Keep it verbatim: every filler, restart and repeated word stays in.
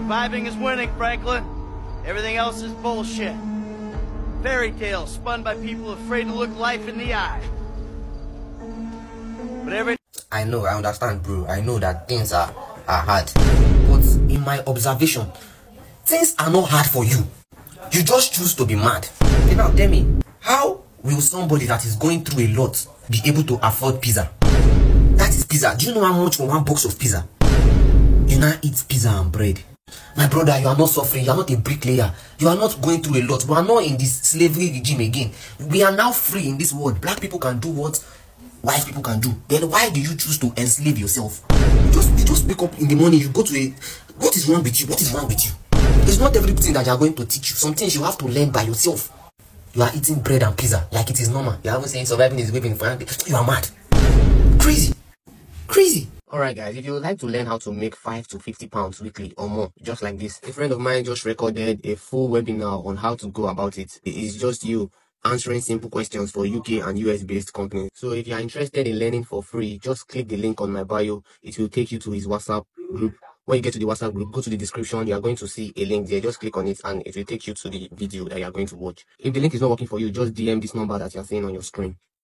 Surviving is winning, Franklin. Everything else is bullshit. Fairy tales spun by people afraid to look life in the eye. But every I know, I understand, bro. I know that things are, are hard. But in my observation, things are not hard for you. You just choose to be mad. Okay, now tell me, how will somebody that is going through a lot be able to afford pizza? That is pizza. Do you know how much for one box of pizza? You now eat pizza and bread. My brother, you are not suffering. You are not a bricklayer. You are not going through a lot. We are not in this slavery regime again. We are now free in this world. Black people can do what white people can do. Then why do you choose to enslave yourself? You just, you just wake up in the morning. You go to a... What is wrong with you? What is wrong with you? It's not everything that they are going to teach you. Some things you have to learn by yourself. You are eating bread and pizza like it is normal. You are even saying surviving is whipping for you are mad. Crazy. Crazy. Alright guys, if you would like to learn how to make five to fifty pounds weekly or more, just like this, a friend of mine just recorded a full webinar on how to go about it. It is just you answering simple questions for U K and U S based companies. So if you are interested in learning for free, just click the link on my bio. It will take you to his WhatsApp group. When you get to the WhatsApp group, go to the description. You are going to see a link there. Just click on it and it will take you to the video that you are going to watch. If the link is not working for you, just D M this number that you are seeing on your screen.